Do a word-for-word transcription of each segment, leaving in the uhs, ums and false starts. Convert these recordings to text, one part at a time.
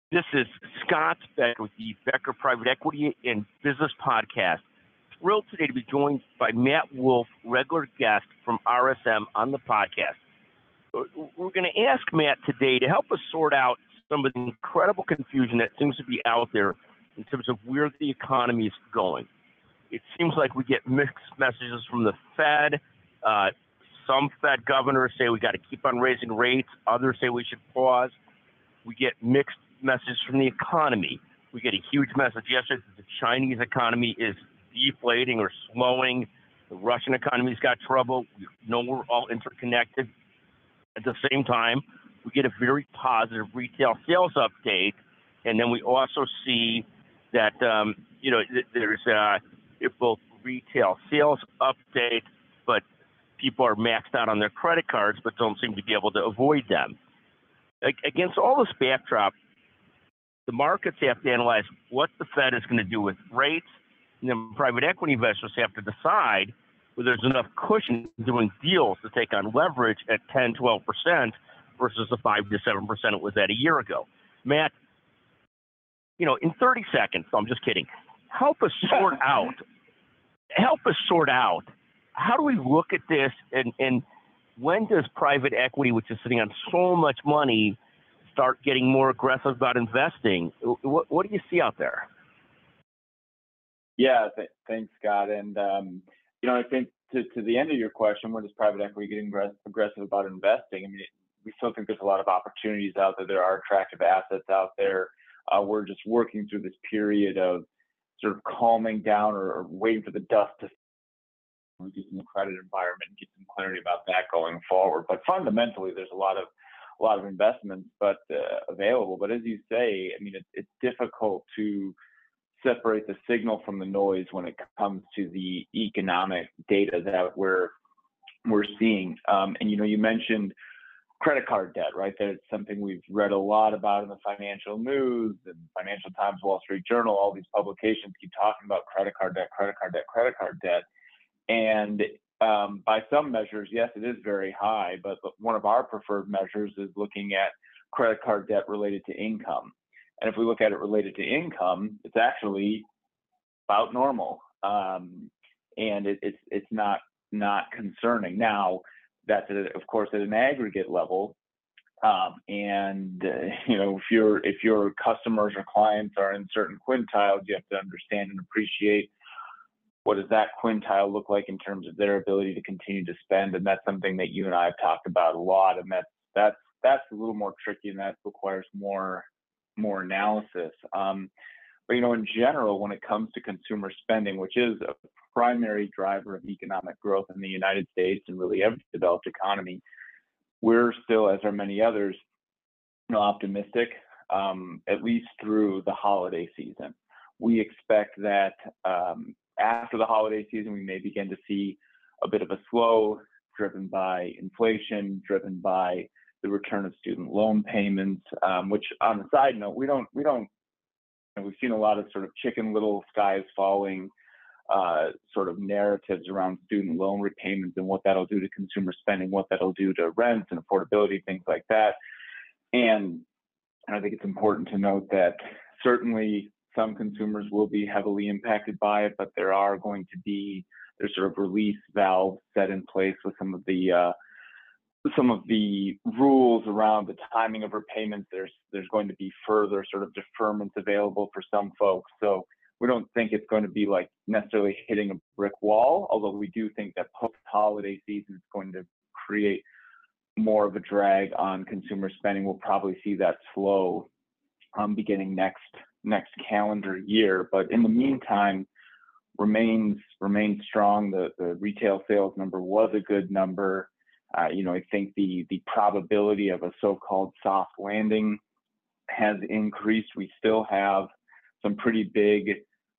This is Scott Becker with the Becker Private Equity and Business Podcast. Thrilled today to be joined by Matt Wolff, regular guest from R S M on the podcast. We're going to ask Matt today to help us sort out some of the incredible confusion that seems to be out there in terms of where the economy is going. It seems like we get mixed messages from the Fed. Uh, some Fed governors say we got to keep on raising rates. Others say we should pause. We get mixed messages from the economy. We get a huge message yesterday that the Chinese economy is deflating or slowing. The Russian economy's got trouble. We know we're all interconnected. At the same time, we get a very positive retail sales update, and then we also see that um, you know th- there's uh, both retail sales update, but people are maxed out on their credit cards, but don't seem to be able to avoid them. Against all this backdrop, the markets have to analyze what the Fed is going to do with rates, and then private equity investors have to decide whether there's enough cushion doing deals to take on leverage at ten, twelve percent versus the five to seven percent it was at a year ago. Matt, you know, in thirty seconds, no, I'm just kidding, help us sort out, help us sort out, how do we look at this, and, and when does private equity, which is sitting on so much money, start getting more aggressive about investing? What, what do you see out there? Yeah, th- thanks, Scott. And, um, you know, I think to, to the end of your question, when does private equity get aggressive about investing? I mean, it, we still think there's a lot of opportunities out there. There are attractive assets out there. Uh, we're just working through this period of sort of calming down or, or waiting for the dust to reduce in the credit environment and get some clarity about that going forward. But fundamentally, there's a lot of a lot of investments, but uh, available. But as you say, I mean, it, it's difficult to separate the signal from the noise when it comes to the economic data that we're we're seeing. Um, and you know, you mentioned credit card debt, right? That's something we've read a lot about in the financial news and Financial Times, Wall Street Journal. All these publications keep talking about credit card debt, credit card debt, credit card debt. And um, by some measures, yes, it is very high, but one of our preferred measures is looking at credit card debt related to income. And if we look at it related to income, it's actually about normal. Um, and it, it's it's not not concerning. Now, that's, at, of course, at an aggregate level. Um, and, uh, you know, if, your if your customers or clients are in certain quintiles, you have to understand and appreciate what does that quintile look like in terms of their ability to continue to spend. And that's something that you and I have talked about a lot. And that's, that's, that's a little more tricky, and that requires more, more analysis. Um, but, you know, in general, when it comes to consumer spending, which is a primary driver of economic growth in the United States and really every developed economy, we're still, as are many others, you know, optimistic, um, at least through the holiday season. We expect that, um, after the holiday season, we may begin to see a bit of a slow, driven by inflation, driven by the return of student loan payments. Um, which, on the side note, we don't, we don't. You know, we've seen a lot of sort of chicken little skies falling, uh, sort of narratives around student loan repayments and what that'll do to consumer spending, what that'll do to rents and affordability, things like that. And, and I think it's important to note that certainly some consumers will be heavily impacted by it, but there are going to be there's sort of release valves set in place with some of the uh, some of the rules around the timing of repayments. There's there's going to be further sort of deferments available for some folks. So we don't think it's going to be like necessarily hitting a brick wall, although we do think that post-holiday season is going to create more of a drag on consumer spending. We'll probably see that slow um, beginning next next calendar year, but in the meantime, remains remains strong. The the retail sales number was a good number. Uh, you know, I think the the probability of a so-called soft landing has increased. We still have some pretty big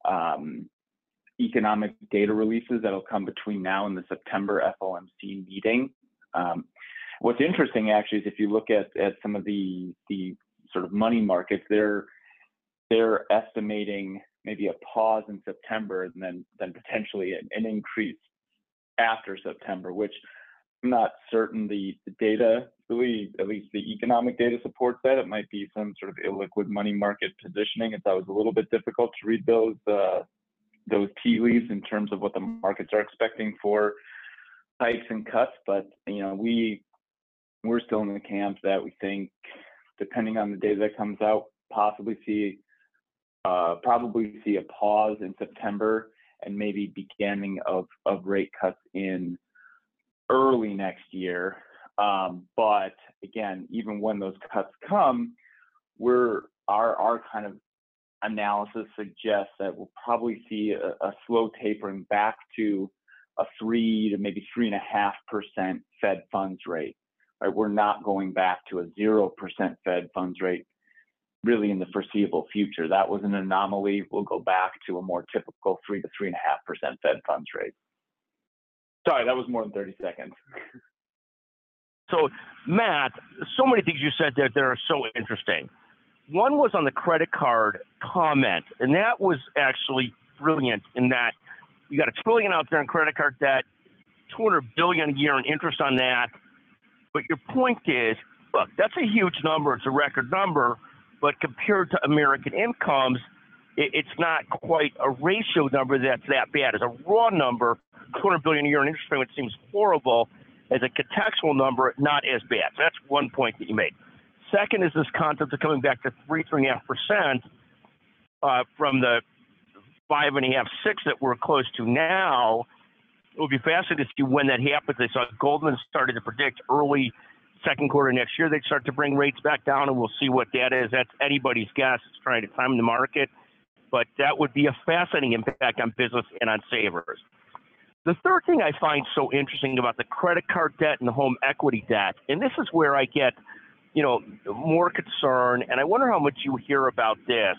um, economic data releases that'll come between now and the September F O M C meeting. Um, what's interesting actually is if you look at at some of the the sort of money markets, they're they're estimating maybe a pause in September and then then potentially an, an increase after September, which I'm not certain the, the data really, at least the economic data supports that. It might be some sort of illiquid money market positioning. It's always a little bit difficult to read those uh, those tea leaves in terms of what the markets are expecting for hikes and cuts. But you know, we we're still in the camp that we think, depending on the data that comes out, possibly see uh, probably see a pause in September and maybe beginning of of rate cuts in early next year. Um, but again, even when those cuts come, we're our our kind of analysis suggests that we'll probably see a, a slow tapering back to a three to maybe three and a half percent Fed funds rate. Right, we're not going back to a zero percent Fed funds rate really in the foreseeable future. That was an anomaly. We'll go back to a more typical three to three and a half percent Fed funds rate. Sorry, that was more than thirty seconds. So, Matt, so many things you said there that are so interesting. One was on the credit card comment, and that was actually brilliant in that you got a trillion out there in credit card debt, two hundred billion a year in interest on that. But your point is, look, that's a huge number. It's a record number, but compared to American incomes, it, it's not quite a ratio number that's that bad. As a raw number, two hundred billion a year in interest payment seems horrible. As a contextual number, not as bad. So that's one point that you made. Second is this concept of coming back to three, three and a half percent uh, from the five and a half, six that we're close to now. It would be fascinating to see when that happens. They saw Goldman started to predict early second quarter next year they'd start to bring rates back down, and we'll see what that is. That's anybody's guess. It's trying to time the market, but that would be a fascinating impact on business and on savers. The third thing I find so interesting about the credit card debt and the home equity debt, and this is where I get, you know, more concern, and I wonder how much you hear about this.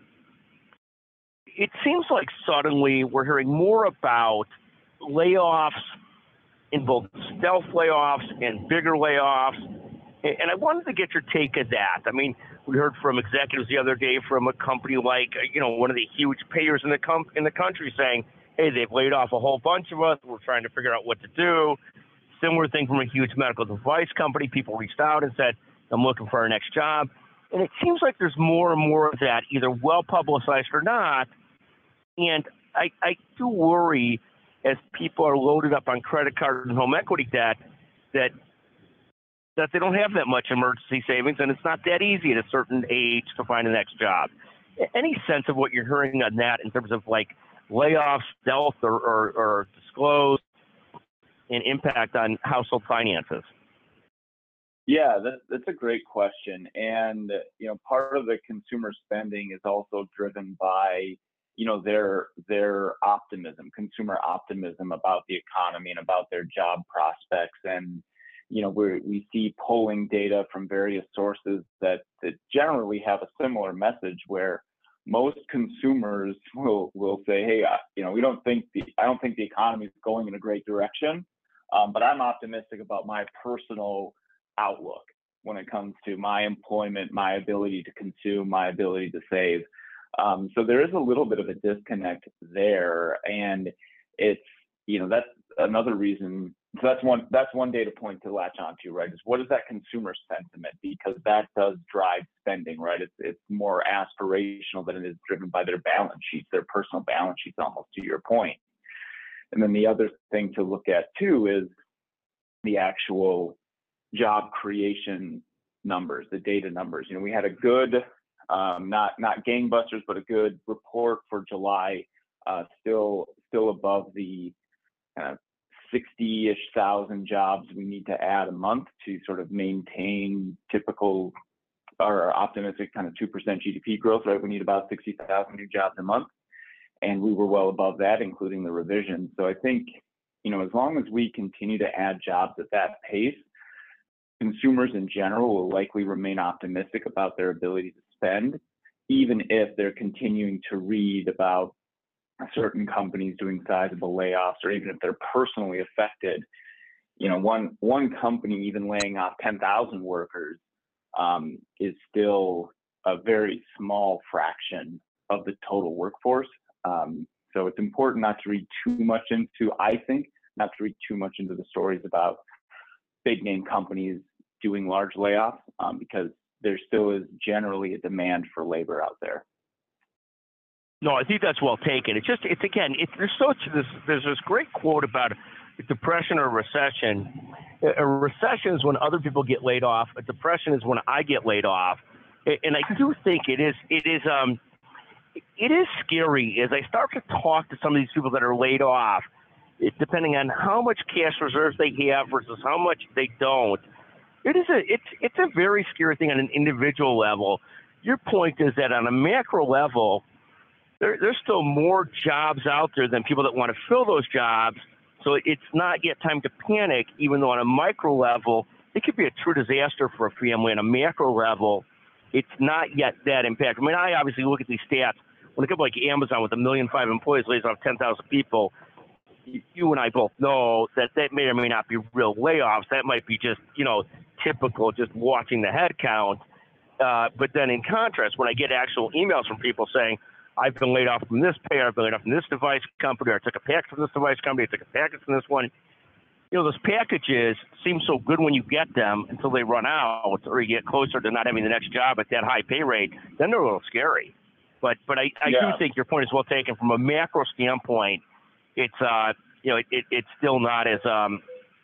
It seems like suddenly we're hearing more about layoffs, in both stealth layoffs and bigger layoffs, and I wanted to get your take of that. I mean, we heard from executives the other day from a company like, you know, one of the huge payers in the com- in the country saying, hey, they've laid off a whole bunch of us. We're trying to figure out what to do. Similar thing from a huge medical device company. People reached out and said, I'm looking for our next job. And it seems like there's more and more of that, either well-publicized or not. And I, I do worry, as people are loaded up on credit card and home equity debt, that that they don't have that much emergency savings, and it's not that easy at a certain age to find the next job. Any sense of what you're hearing on that in terms of like layoffs, stealth, or, or, or disclosed, and impact on household finances? Yeah, that, that's a great question. And, you know, part of the consumer spending is also driven by, you know, their their optimism, consumer optimism about the economy and about their job prospects. And, you know, we we see polling data from various sources that, that generally have a similar message, where most consumers will will say, hey, I, you know, we don't think the I don't think the economy is going in a great direction, um, but I'm optimistic about my personal outlook when it comes to my employment, my ability to consume, my ability to save. Um, so there is a little bit of a disconnect there, and it's, you know, that's another reason. So that's one that's one data point to latch onto, right? Is what is that consumer sentiment? Because that does drive spending, right? It's it's more aspirational than it is driven by their balance sheets, their personal balance sheets, almost, to your point. And then the other thing to look at too is the actual job creation numbers, the data numbers. You know, we had a good, um, not not gangbusters, but a good report for July, uh, still still above the kind of sixty-ish thousand jobs we need to add a month to sort of maintain typical or optimistic kind of two percent G D P growth, right? We need about sixty thousand new jobs a month. And we were well above that, including the revision. So I think, you know, as long as we continue to add jobs at that pace, consumers in general will likely remain optimistic about their ability to spend, even if they're continuing to read about certain companies doing sizable layoffs, or even if they're personally affected. You know, one one company even laying off ten thousand workers um, is still a very small fraction of the total workforce. Um, so it's important not to read too much into, I think, not to read too much into the stories about big name companies doing large layoffs um, because there still is generally a demand for labor out there. No, I think that's well taken. It's just, it's again, it's, there's such this, there's this great quote about a depression or recession. A recession is when other people get laid off. A depression is when I get laid off. And I do think it is, it is, um, it is scary as I start to talk to some of these people that are laid off. It, depending on how much cash reserves they have versus how much they don't. It is a, it's, it's a very scary thing on an individual level. Your point is that on a macro level, There, there's still more jobs out there than people that want to fill those jobs. So it's not yet time to panic, even though on a micro level, it could be a true disaster for a family. On a macro level, it's not yet that impact. I mean, I obviously look at these stats. When a company like Amazon with a million five employees lays off ten thousand people, you and I both know that that may or may not be real layoffs. That might be just, you know, typical, just watching the head count. Uh, but then in contrast, when I get actual emails from people saying, I've been laid off from this payer, I've been laid off from this device company, or I took a package from this device company, I took a package from this one. You know, those packages seem so good when you get them until they run out or you get closer to not having the next job at that high pay rate. Then they're a little scary. But but I, I yeah. do think your point is well taken. From a macro standpoint, it's, uh, you know, it, it, it's still not as, um,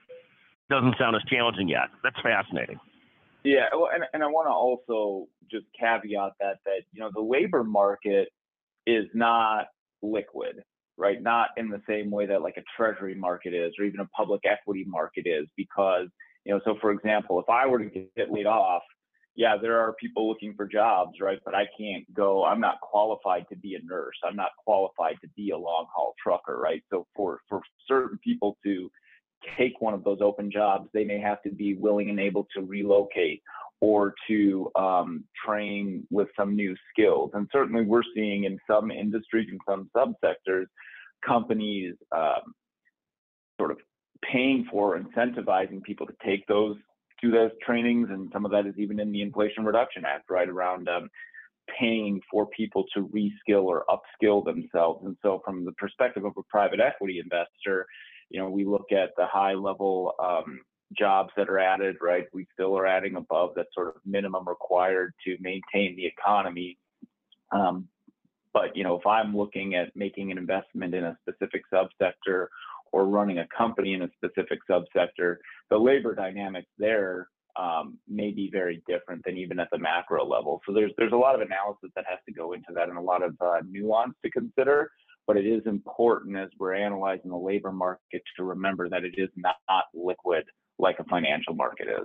doesn't sound as challenging yet. That's fascinating. Yeah, well, and, and I want to also just caveat that, that, you know, the labor market is not liquid, right? Not in the same way that like a treasury market is, or even a public equity market is, because, you know, so for example, if I were to get laid off, yeah, there are people looking for jobs, right? But I can't go, I'm not qualified to be a nurse. I'm not qualified to be a long haul trucker, right? So for, for certain people to take one of those open jobs, they may have to be willing and able to relocate or to um, train with some new skills. And certainly we're seeing in some industries and some subsectors, companies um, sort of paying for, incentivizing people to take those, do those trainings. And some of that is even in the Inflation Reduction Act, right, around um, paying for people to reskill or upskill themselves. And so from the perspective of a private equity investor, you know, we look at the high level um, jobs that are added, right? We still are adding above that sort of minimum required to maintain the economy. Um, but, you know, if I'm looking at making an investment in a specific subsector or running a company in a specific subsector, the labor dynamics there um, may be very different than even at the macro level. So there's, there's a lot of analysis that has to go into that and a lot of uh, nuance to consider. But it is important as we're analyzing the labor market to remember that it is not, not liquid like a financial market is.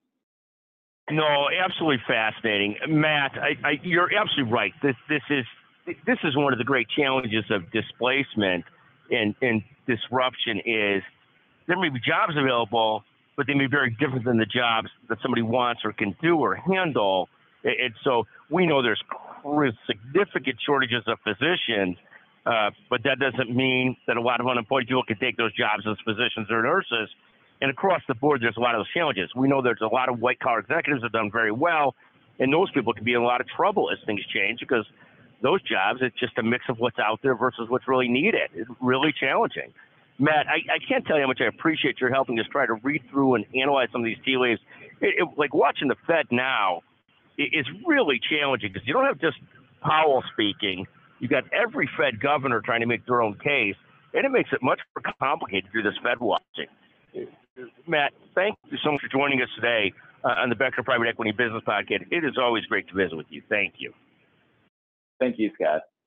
No, absolutely fascinating, Matt. I, I, you're absolutely right. This this is this is one of the great challenges of displacement and, and disruption. Is there may be jobs available, but they may be very different than the jobs that somebody wants or can do or handle. And so we know there's significant shortages of physicians. Uh, but that doesn't mean that a lot of unemployed people can take those jobs as physicians or nurses. And across the board, there's a lot of those challenges. We know there's a lot of white-collar executives that have done very well, and those people can be in a lot of trouble as things change because those jobs, it's just a mix of what's out there versus what's really needed. It's really challenging. Matt, I, I can't tell you how much I appreciate your helping us try to read through and analyze some of these tea leaves. It, it, like watching the Fed now it, is really challenging because you don't have just Powell speaking. You got every Fed governor trying to make their own case, and it makes it much more complicated to do this Fed watching. Matt, thank you so much for joining us today uh, on the Becker Private Equity Business Podcast. It is always great to visit with you. Thank you. Thank you, Scott.